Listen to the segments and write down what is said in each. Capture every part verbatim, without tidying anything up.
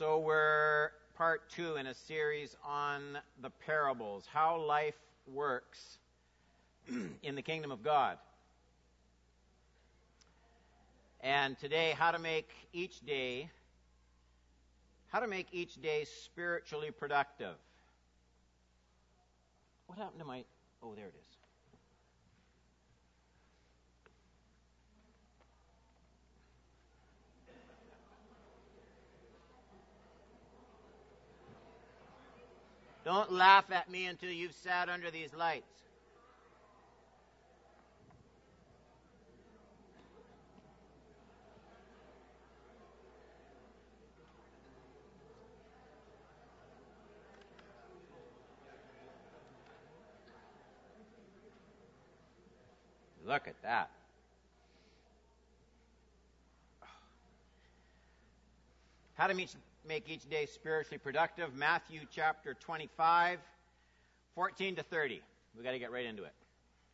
So we're part two in a series on the parables, how life works in the kingdom of God. And today, how to make each day, how to make each day spiritually productive. What happened to my, oh, there it is. Don't laugh at me until you've sat under these lights. Look at that. How to make each day spiritually productive. Matthew chapter twenty-five, fourteen to thirty. We've got to get right into it.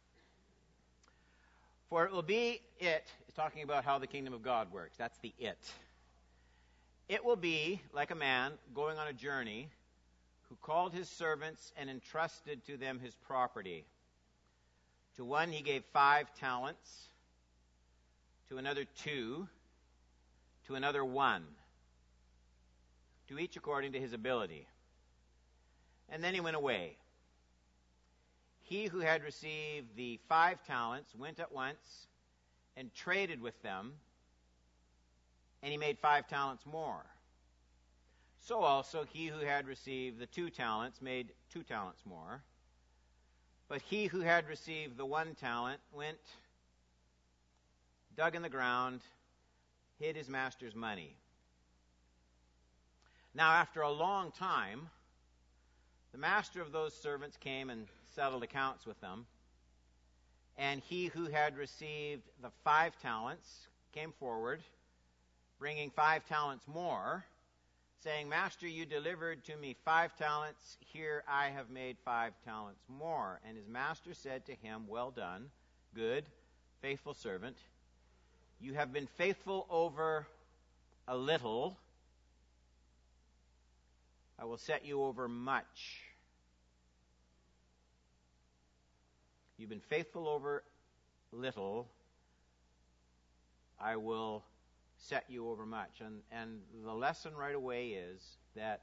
For it will be it, it's talking about how the kingdom of God works. That's the it. It will be like a man going on a journey who called his servants and entrusted to them his property. To one he gave five talents, to another two, to another one, to each according to his ability. And then he went away. He who had received the five talents went at once and traded with them, and he made five talents more. So also he who had received the two talents made two talents more. But he who had received the one talent went, dug in the ground, hid his master's money. Now, after a long time, the master of those servants came and settled accounts with them. And he who had received the five talents came forward, bringing five talents more, saying, Master, you delivered to me five talents. Here I have made five talents more. And his master said to him, Well done, good, faithful servant. You have been faithful over a little. I will set you over much. You've been faithful over little. I will set you over much. And, and the lesson right away is that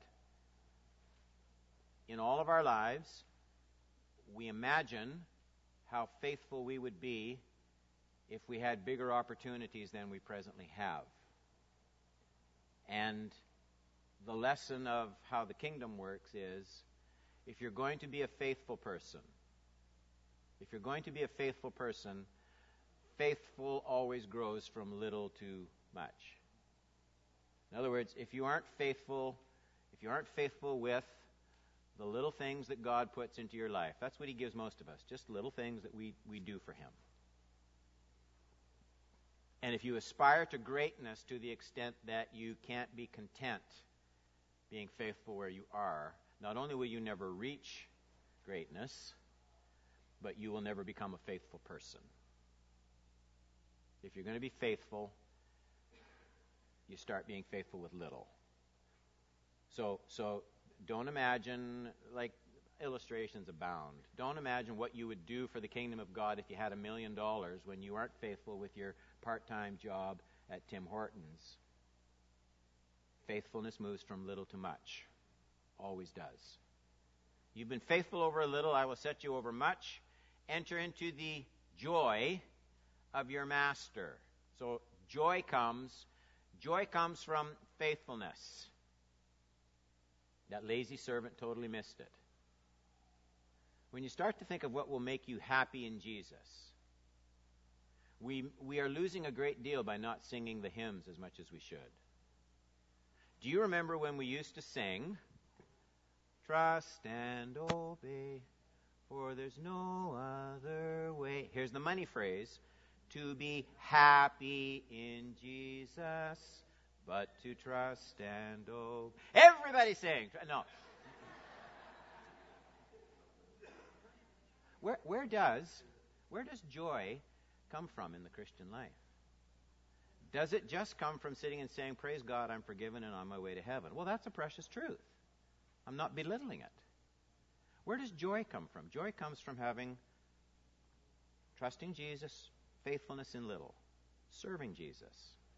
in all of our lives, we imagine how faithful we would be if we had bigger opportunities than we presently have. And the lesson of how the kingdom works is, if you're going to be a faithful person, if you're going to be a faithful person, faithful always grows from little to much. In other words, if you aren't faithful, if you aren't faithful with the little things that God puts into your life, that's what He gives most of us, just little things that we, we do for Him. And if you aspire to greatness to the extent that you can't be content being faithful where you are, not only will you never reach greatness, but you will never become a faithful person. If you're going to be faithful, you start being faithful with little. So, so don't imagine, like illustrations abound, don't imagine what you would do for the kingdom of God if you had a million dollars when you aren't faithful with your part-time job at Tim Hortons. Faithfulness moves from little to much. Always does. You've been faithful over a little, I will set you over much. Enter into the joy of your master. So joy comes, joy comes from faithfulness. That lazy servant totally missed it. When you start to think of what will make you happy in Jesus, we we are losing a great deal by not singing the hymns as much as we should. Do you remember when we used to sing, Trust and obey, for there's no other way. Here's the money phrase. To be happy in Jesus, but to trust and obey. Everybody sing. No. Where, where does where does joy come from in the Christian life? Does it just come from sitting and saying, praise God, I'm forgiven and on my way to heaven? Well, that's a precious truth. I'm not belittling it. Where does joy come from? Joy comes from having, trusting Jesus, faithfulness in little, serving Jesus.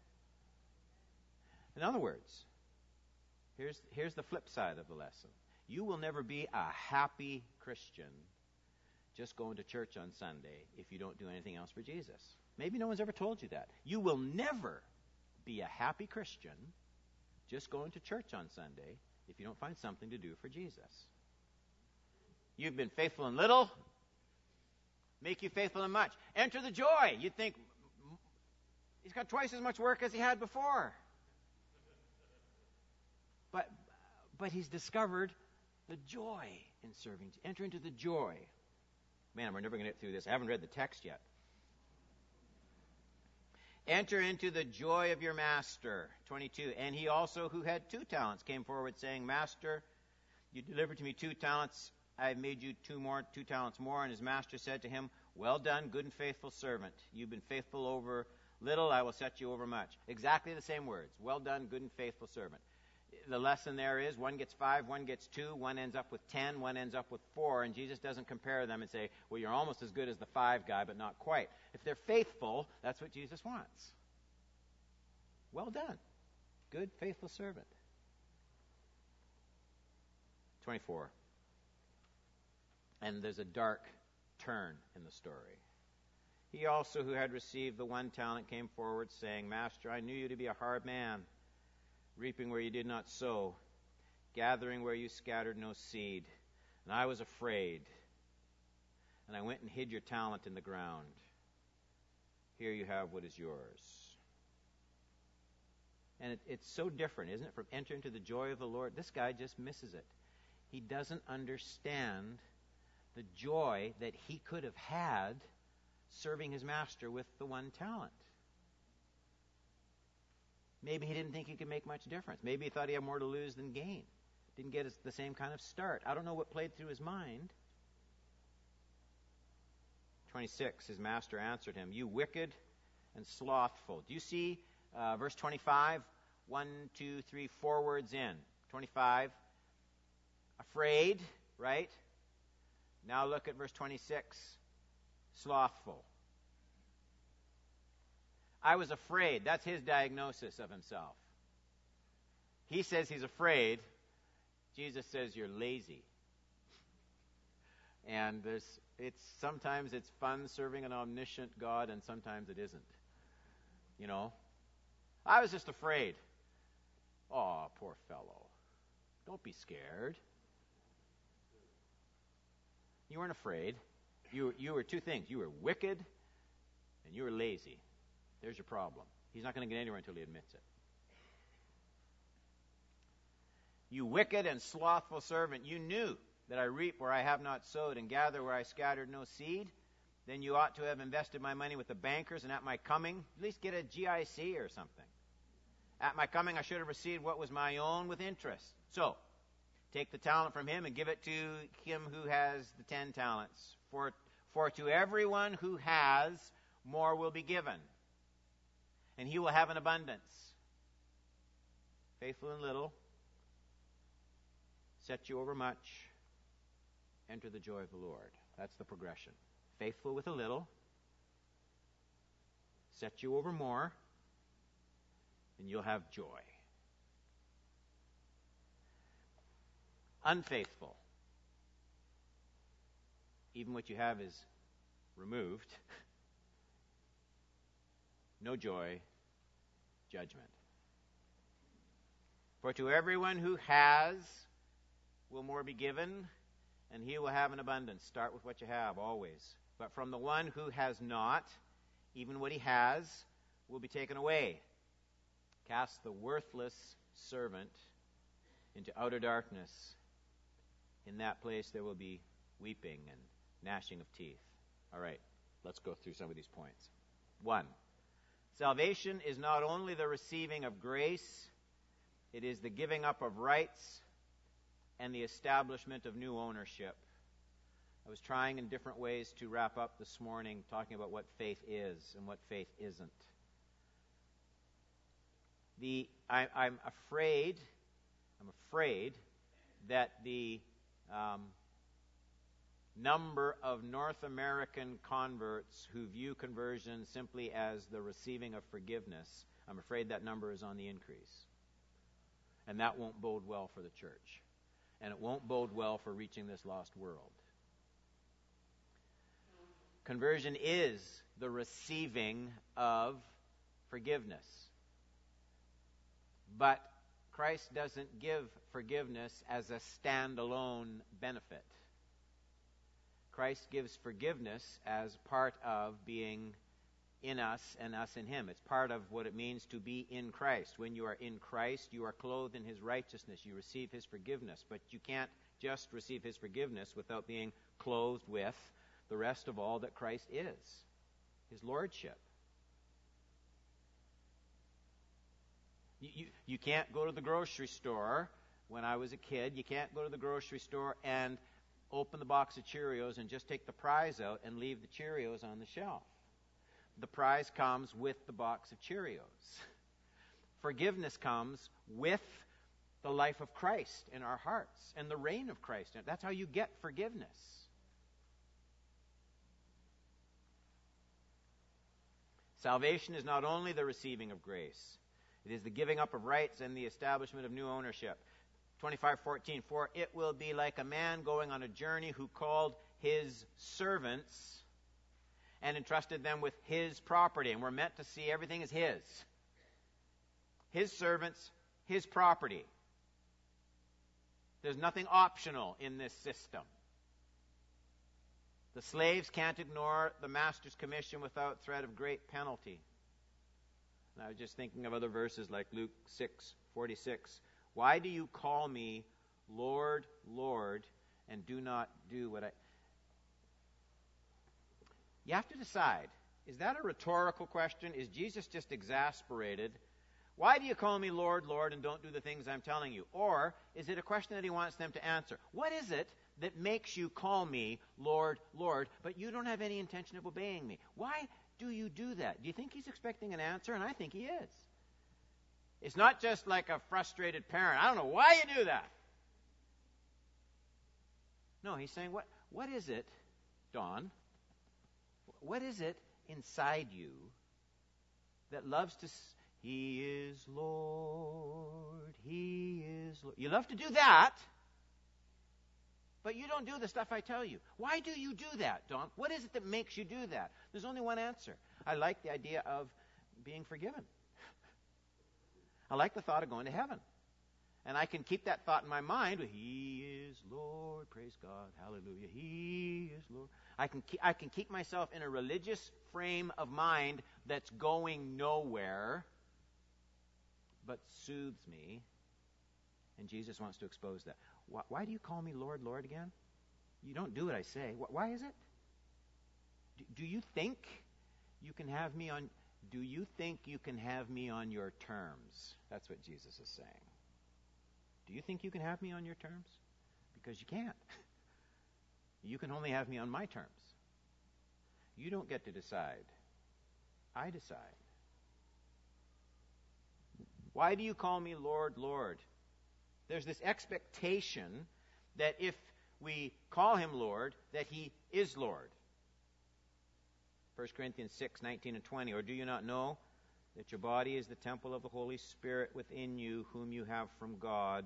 In other words, here's, here's the flip side of the lesson. You will never be a happy Christian just going to church on Sunday if you don't do anything else for Jesus. Maybe no one's ever told you that. You will never be a happy Christian just going to church on Sunday if you don't find something to do for Jesus. You've been faithful in little, make you faithful in much. Enter the joy. You'd think, he's got twice as much work as he had before. But, but he's discovered the joy in serving. Enter into the joy. Man, we're never going to get through this. I haven't read the text yet. Enter into the joy of your master. twenty-two. And he also who had two talents came forward saying, Master, you delivered to me two talents. I have made you two more, two talents more. And his master said to him, well done, good and faithful servant. You've been faithful over little, I will set you over much. Exactly the same words. Well done, good and faithful servant. The lesson there is one gets five, one gets two, one ends up with ten, one ends up with four, and Jesus doesn't compare them and say, well, you're almost as good as the five guy, but not quite. If they're faithful, that's what Jesus wants. Well done. Good, faithful servant. twenty-four. And there's a dark turn in the story. He also who had received the one talent came forward saying, Master, I knew you to be a hard man, reaping where you did not sow, gathering where you scattered no seed. And I was afraid, and I went and hid your talent in the ground. Here you have what is yours. And it, it's so different, isn't it, from enter into the joy of the Lord? This guy just misses it. He doesn't understand the joy that he could have had serving his master with the one talent. Maybe he didn't think he could make much difference. Maybe he thought he had more to lose than gain. Didn't get the same kind of start. I don't know what played through his mind. twenty-six, his master answered him, you wicked and slothful. Do you see uh, verse twenty-five? One, two, three, four words in. twenty-five, afraid, right? Now look at verse twenty-six, slothful. I was afraid. That's his diagnosis of himself. He says he's afraid. Jesus says you're lazy. And there's, it's sometimes it's fun serving an omniscient God, and sometimes it isn't. You know? I was just afraid. Oh, poor fellow. Don't be scared. You weren't afraid. You, you were two things. You were wicked and you were lazy. There's your problem. He's not going to get anywhere until he admits it. You wicked and slothful servant, you knew that I reap where I have not sowed and gather where I scattered no seed. Then you ought to have invested my money with the bankers, and at my coming, at least get a G I C or something. At my coming, I should have received what was my own with interest. So, take the talent from him and give it to him who has the ten talents. For, for to everyone who has, more will be given, and he will have an abundance. Faithful in little, set you over much, enter the joy of the Lord. That's the progression. Faithful with a little, set you over more, and you'll have joy. Unfaithful. Even what you have is removed. No joy, judgment. For to everyone who has will more be given, and he will have an abundance. Start with what you have, always. But from the one who has not, even what he has will be taken away. Cast the worthless servant into outer darkness. In that place there will be weeping and gnashing of teeth. All right, let's go through some of these points. One, salvation is not only the receiving of grace, it is the giving up of rights and the establishment of new ownership. I was trying in different ways to wrap up this morning talking about what faith is and what faith isn't. the I, I'm afraid, I'm afraid that the um, number of North American converts who view conversion simply as the receiving of forgiveness, I'm afraid that number is on the increase. And that won't bode well for the church. And it won't bode well for reaching this lost world. Conversion is the receiving of forgiveness. But Christ doesn't give forgiveness as a standalone benefit. Christ gives forgiveness as part of being in us and us in Him. It's part of what it means to be in Christ. When you are in Christ, you are clothed in His righteousness. You receive His forgiveness. But you can't just receive His forgiveness without being clothed with the rest of all that Christ is, His lordship. You, you, you can't go to the grocery store. When I was a kid, you can't go to the grocery store and open the box of Cheerios and just take the prize out and leave the Cheerios on the shelf. The prize comes with the box of Cheerios. Forgiveness comes with the life of Christ in our hearts and the reign of Christ. That's how you get forgiveness. Salvation is not only the receiving of grace, it is the giving up of rights and the establishment of new ownership. twenty-five fourteen, for it will be like a man going on a journey who called his servants and entrusted them with his property. And we're meant to see everything as his. His servants, his property. There's nothing optional in this system. The slaves can't ignore the master's commission without threat of great penalty. And I was just thinking of other verses like Luke six forty-six. Why do you call me Lord, Lord, and do not do what I... You have to decide, is that a rhetorical question? Is Jesus just exasperated? Why do you call me Lord, Lord, and don't do the things I'm telling you? Or is it a question that he wants them to answer? What is it that makes you call me Lord, Lord, but you don't have any intention of obeying me? Why do you do that? Do you think he's expecting an answer? And I think he is. It's not just like a frustrated parent. I don't know why you do that. No, he's saying, what, what is it, Don? What is it inside you that loves to... S- he is Lord, He is Lord. You love to do that, but you don't do the stuff I tell you. Why do you do that, Don? What is it that makes you do that? There's only one answer. I like the idea of being forgiven. I like the thought of going to heaven. And I can keep that thought in my mind. He is Lord, praise God, hallelujah. He is Lord. I can keep, I can keep myself in a religious frame of mind that's going nowhere, but soothes me. And Jesus wants to expose that. Why, why do you call me Lord, Lord again? You don't do what I say. Why is it? Do, do you think you can have me on... Do you think you can have me on your terms? That's what Jesus is saying. Do you think you can have me on your terms? Because you can't. You can only have me on my terms. You don't get to decide. I decide. Why do you call me Lord, Lord? There's this expectation that if we call him Lord, that he is Lord. First Corinthians six, nineteen and twenty. Or do you not know that your body is the temple of the Holy Spirit within you, whom you have from God?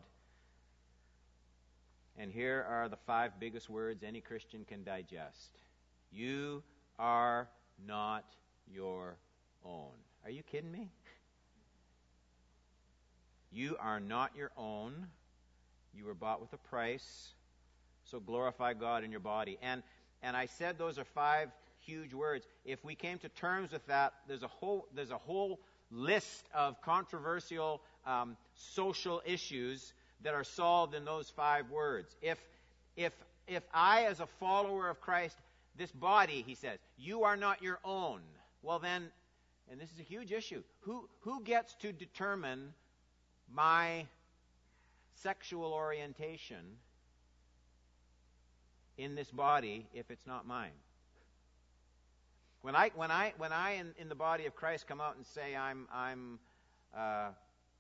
And here are the five biggest words any Christian can digest. You are not your own. Are you kidding me? You are not your own. You were bought with a price. So glorify God in your body. And and I said those are five huge words. If we came to terms with that, there's a whole there's a whole list of controversial um, social issues that are solved in those five words. If if if I, as a follower of Christ, this body, he says, you are not your own. Well then, and this is a huge issue, who who gets to determine my sexual orientation in this body if it's not mine? When I when I when I in, in the body of Christ come out and say I'm I'm uh,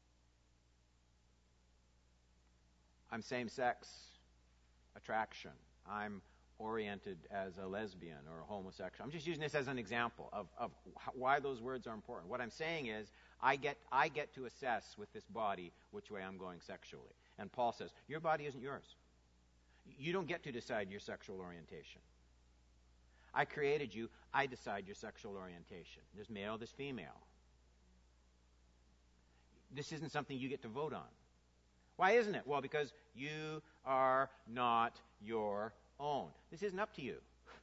I'm same-sex attraction. I'm oriented as a lesbian or a homosexual. I'm just using this as an example of, of why those words are important. What I'm saying is I get I get to assess with this body which way I'm going sexually. And Paul says, your body isn't yours. You don't get to decide your sexual orientation. I created you. I decide your sexual orientation. There's male, there's female. This isn't something you get to vote on. Why isn't it? Well, because you are not your own. This isn't up to you.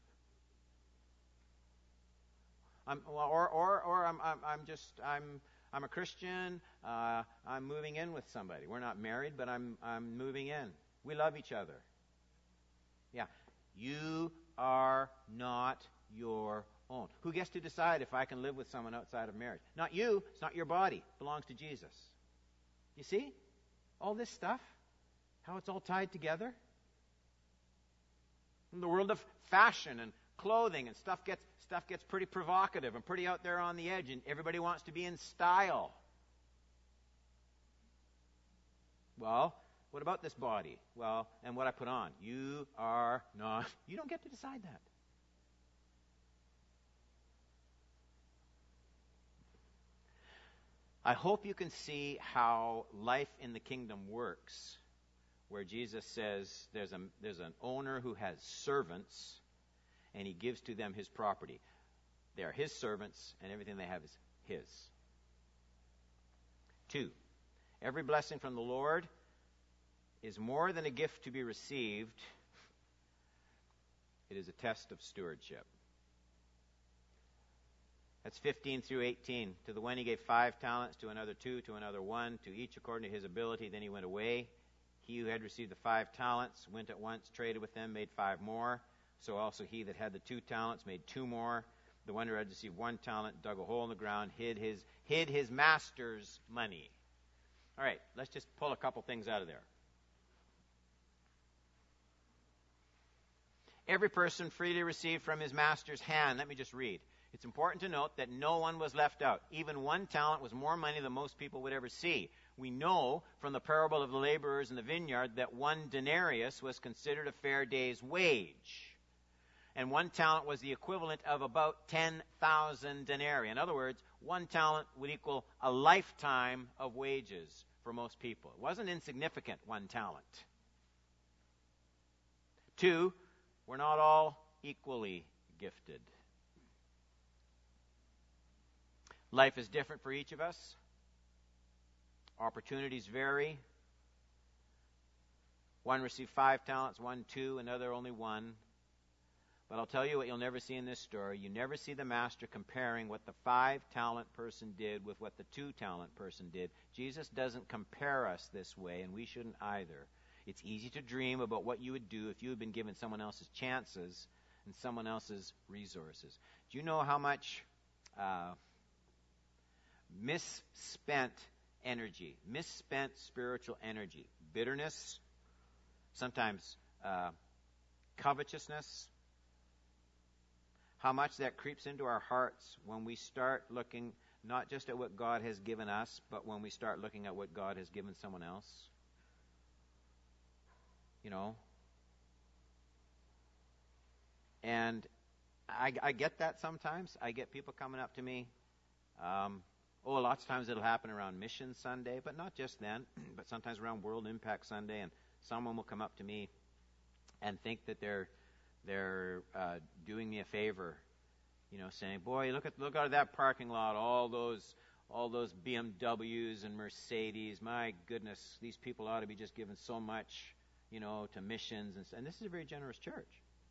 I'm, or or or I'm I'm, I'm just I'm I'm a Christian. Uh, I'm moving in with somebody. We're not married, but I'm I'm moving in. We love each other. Yeah, you are not your own. Who gets to decide if I can live with someone outside of marriage? Not you. It's not your body. It belongs to Jesus. You see? All this stuff, how it's all tied together. In the world of fashion and clothing and stuff gets stuff gets pretty provocative and pretty out there on the edge, and everybody wants to be in style. Well, what about this body? Well, and what I put on? You are not, you don't get to decide that. I hope you can see how life in the kingdom works, where Jesus says there's a there's an owner who has servants, and he gives to them his property. They are his servants, and everything they have is his. Two, every blessing from the Lord is more than a gift to be received. It is a test of stewardship. That's fifteen through eighteen. To the one he gave five talents, to another two, to another one, to each according to his ability. Then he went away. He who had received the five talents went at once, traded with them, made five more. So also he that had the two talents made two more. The one who had received one talent dug a hole in the ground, hid his hid his master's money. All right, let's just pull a couple things out of there. Every person freely received from his master's hand. Let me just read. It's important to note that no one was left out. Even one talent was more money than most people would ever see. We know from the parable of the laborers in the vineyard that one denarius was considered a fair day's wage. And one talent was the equivalent of about ten thousand denarii. In other words, one talent would equal a lifetime of wages for most people. It wasn't insignificant, one talent. Two, we're not all equally gifted. Life is different for each of us. Opportunities vary. One received five talents, one two, another only one. But I'll tell you what you'll never see in this story. You never see the master comparing what the five-talent person did with what the two-talent person did. Jesus doesn't compare us this way, and we shouldn't either. It's easy to dream about what you would do if you had been given someone else's chances and someone else's resources. Do you know how much uh, misspent energy, misspent spiritual energy, bitterness, sometimes uh, covetousness, how much that creeps into our hearts when we start looking not just at what God has given us, but when we start looking at what God has given someone else? You know? And I, I get that sometimes. I get people coming up to me. Um, oh, lots of times it'll happen around Mission Sunday, but not just then, but sometimes around World Impact Sunday, and someone will come up to me and think that they're they're uh, doing me a favor, you know, saying, "Boy, look at look out of that parking lot, all those all those B M Ws and Mercedes. My goodness, these people ought to be just giving so much, you know, to missions." And, and this is a very generous church.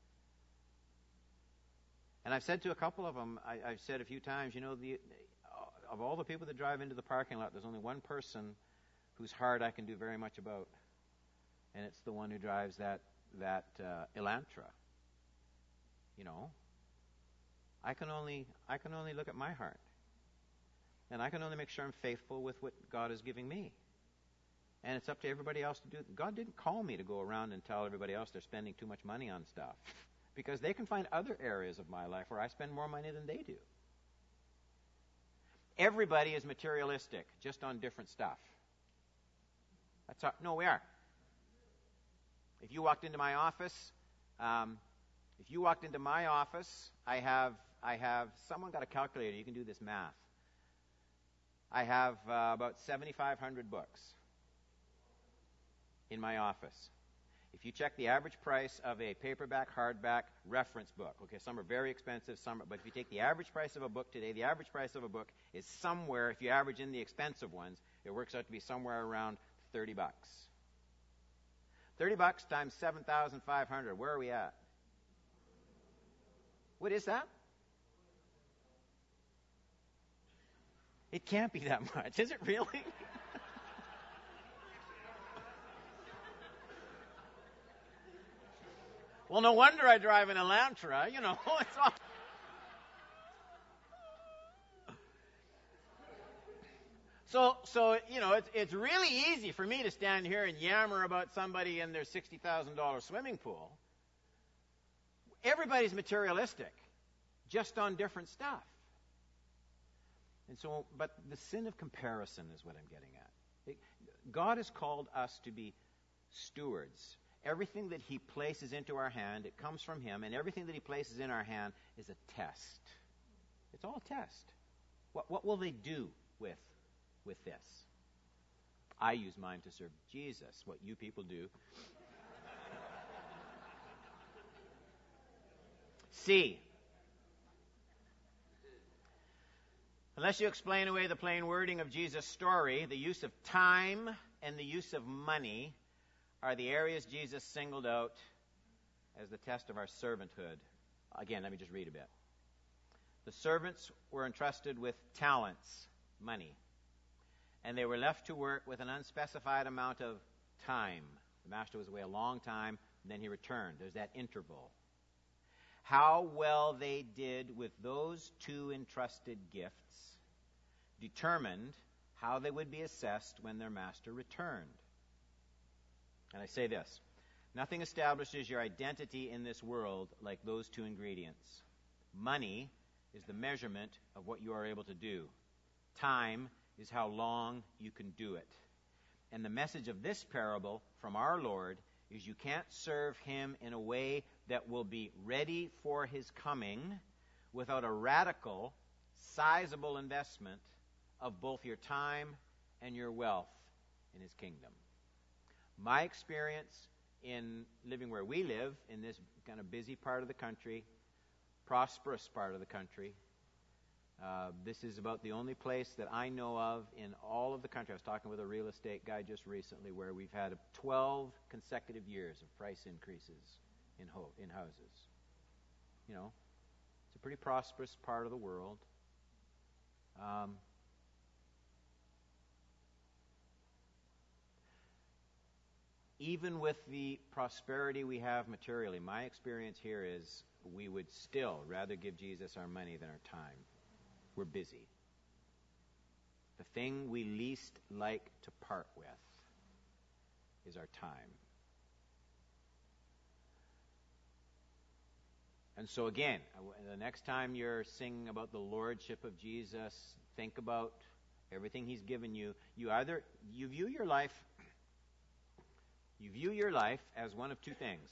And I've said to a couple of them, I, I've said a few times, you know, the, of all the people that drive into the parking lot, there's only one person whose heart I can do very much about, and it's the one who drives that that uh, Elantra. You know, I can only I can only look at my heart, and I can only make sure I'm faithful with what God is giving me. And it's up to everybody else to do. God didn't call me to go around and tell everybody else they're spending too much money on stuff, because they can find other areas of my life where I spend more money than they do. Everybody is materialistic, just on different stuff. That's how, no, we are. If you walked into my office, um, if you walked into my office, I have, I have, someone got a calculator, you can do this math. I have uh, about seventy-five hundred books in my office. If you check the average price of a paperback, hardback reference book, okay, some are very expensive, some are, but if you take the average price of a book today, the average price of a book is somewhere, if you average in the expensive ones, it works out to be somewhere around thirty bucks. thirty bucks times seven thousand five hundred, where are we at? What is that? It can't be that much, is it really? Well, no wonder I drive an Elantra, you know. It's all... So, so you know, it's, it's really easy for me to stand here and yammer about somebody in their sixty thousand dollars swimming pool. Everybody's materialistic, just on different stuff. And so, but the sin of comparison is what I'm getting at. It, God has called us to be stewards. Everything that he places into our hand, it comes from him, and everything that he places in our hand is a test. It's all a test. What, what will they do with, with this? I use mine to serve Jesus. What you people do. C. Unless you explain away the plain wording of Jesus' story, the use of time and the use of money are the areas Jesus singled out as the test of our servanthood. Again, let me just read a bit. The servants were entrusted with talents, money, and they were left to work with an unspecified amount of time. The master was away a long time, and then he returned. There's that interval. How well they did with those two entrusted gifts determined how they would be assessed when their master returned. And I say this, nothing establishes your identity in this world like those two ingredients. Money is the measurement of what you are able to do. Time is how long you can do it. And the message of this parable from our Lord is you can't serve him in a way that will be ready for his coming without a radical, sizable investment of both your time and your wealth in his kingdom. My experience in living where we live, in this kind of busy part of the country, prosperous part of the country, uh, this is about the only place that I know of in all of the country. I was talking with a real estate guy just recently where we've had twelve consecutive years of price increases in, ho- in houses. You know, it's a pretty prosperous part of the world. Um, Even with the prosperity we have materially, my experience here is we would still rather give Jesus our money than our time. We're busy. The thing we least like to part with is our time. And so again, the next time you're singing about the lordship of Jesus, think about everything he's given you. You either, you view your life You view your life as one of two things.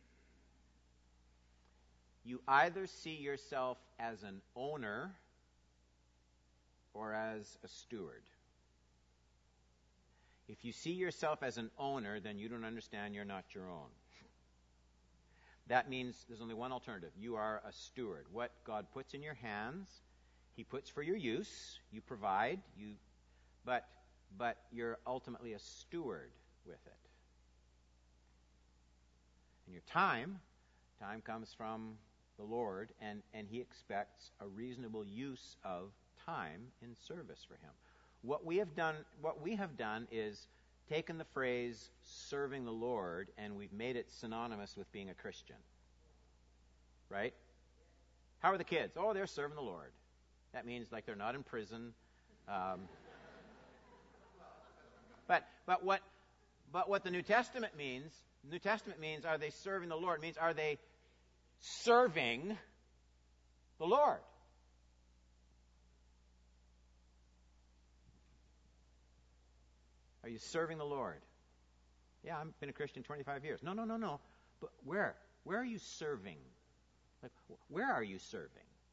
You either see yourself as an owner or as a steward. If you see yourself as an owner, then you don't understand you're not your own. That means there's only one alternative. You are a steward. What God puts in your hands, he puts for your use. You provide, you, but, but you're ultimately a steward with it. And your time, time comes from the Lord, and, and he expects a reasonable use of time in service for him. What we have done, what we have done is taken the phrase serving the Lord and we've made it synonymous with being a Christian. Right? How are the kids? Oh, they're serving the Lord. That means like they're not in prison. Um, but but what but what the New Testament means, New Testament means, are they serving the Lord? It means, are they serving the Lord? Are you serving the Lord? Yeah, I've been a Christian twenty-five years. No, no, no, no. But where? Where are you serving? Like, where are you serving?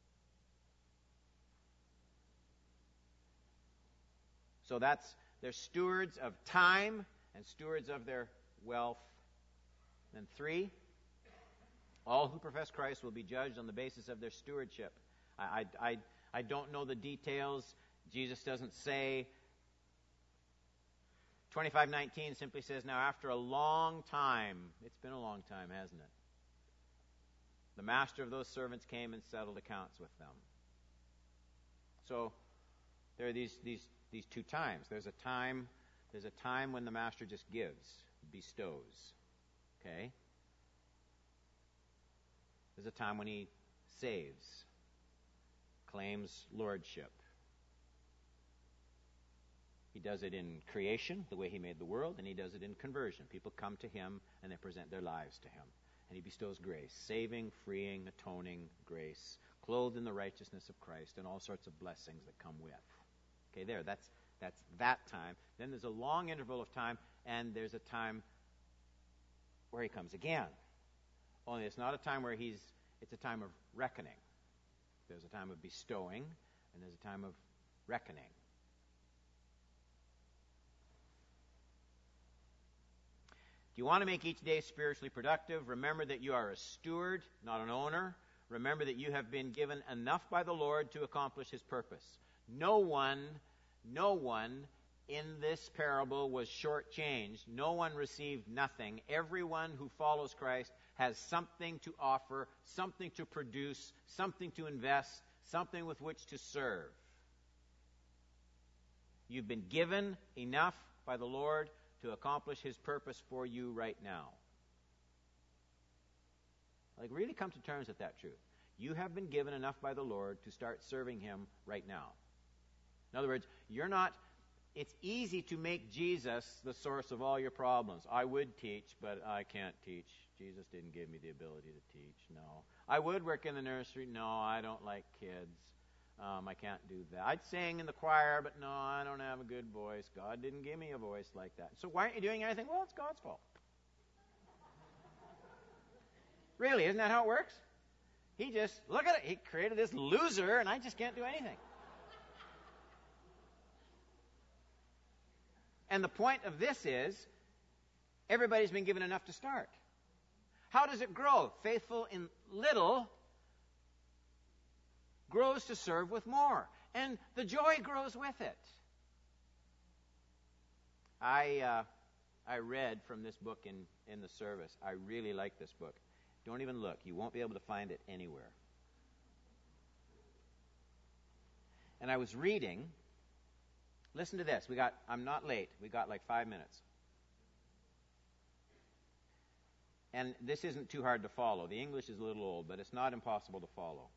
So that's, they're stewards of time and stewards of their wealth. And three, all who profess Christ will be judged on the basis of their stewardship. I, I, I, I don't know the details. Jesus doesn't say. twenty-five nineteen simply says, now after a long time, it's been a long time, hasn't it? The master of those servants came and settled accounts with them. So there are these, these, these two times. There's a time, there's a time when the master just gives, bestows. Okay? There's a time when he saves, claims lordship. He does it in creation, the way he made the world, and he does it in conversion. People come to him and they present their lives to him. And he bestows grace, saving, freeing, atoning grace, clothed in the righteousness of Christ, and all sorts of blessings that come with. Okay, there, that's that's that time. Then there's a long interval of time, and there's a time where he comes again. Only it's not a time where he's, it's a time of reckoning. There's a time of bestowing, and there's a time of reckoning. Do you want to make each day spiritually productive? Remember that you are a steward, not an owner. Remember that you have been given enough by the Lord to accomplish his purpose. No one, no one in this parable was shortchanged. No one received nothing. Everyone who follows Christ has something to offer, something to produce, something to invest, something with which to serve. You've been given enough by the Lord to accomplish his purpose for you right now. Like, really come to terms with that truth. You have been given enough by the Lord to start serving him right now. In other words, you're not, it's easy to make Jesus the source of all your problems. I would teach, but I can't teach. Jesus didn't give me the ability to teach. No. I would work in the nursery. No, I don't like kids. Um, I can't do that. I'd sing in the choir, but no, I don't have a good voice. God didn't give me a voice like that. So why aren't you doing anything? Well, it's God's fault. Really, isn't that how it works? He just, look at it, he created this loser, and I just can't do anything. And the point of this is, everybody's been given enough to start. How does it grow? Faithful in little grows to serve with more. And the joy grows with it. I uh, I read from this book in, in the service. I really like this book. Don't even look. You won't be able to find it anywhere. And I was reading. Listen to this. We got. I'm not late. We got like five minutes. And this isn't too hard to follow. The English is a little old, but it's not impossible to follow.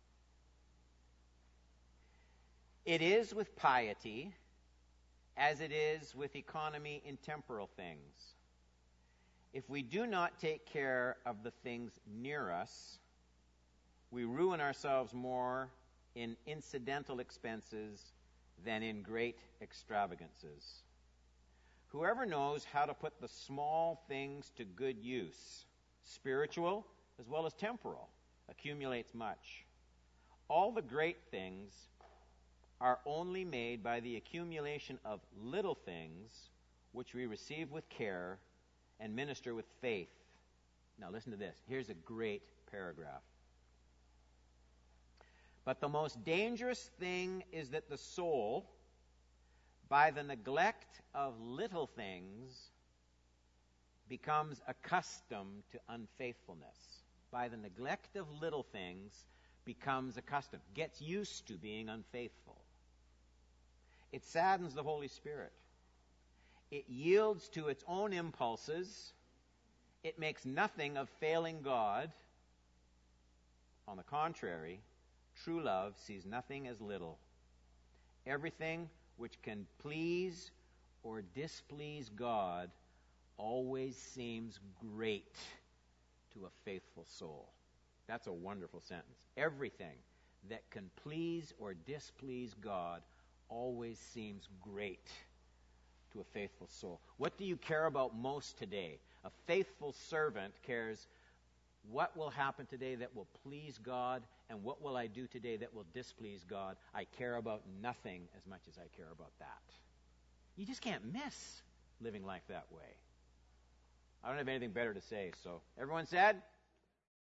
It is with piety as it is with economy in temporal things. If we do not take care of the things near us, we ruin ourselves more in incidental expenses than in great extravagances. Whoever knows how to put the small things to good use, spiritual as well as temporal, accumulates much. All the great things are only made by the accumulation of little things which we receive with care and minister with faith. Now listen to this. Here's a great paragraph. But the most dangerous thing is that the soul, by the neglect of little things, becomes accustomed to unfaithfulness. By the neglect of little things, becomes accustomed, gets used to being unfaithful. It saddens the Holy Spirit. It yields to its own impulses. It makes nothing of failing God. On the contrary, true love sees nothing as little. Everything which can please or displease God always seems great to a faithful soul. That's a wonderful sentence. Everything that can please or displease God always seems great to to a faithful soul. What do you care about most today? A faithful servant cares, what will happen today that will please God, and what will I do today that will displease God? I care about nothing as much as I care about that. You just can't miss living life that way. I don't have anything better to say, so everyone said?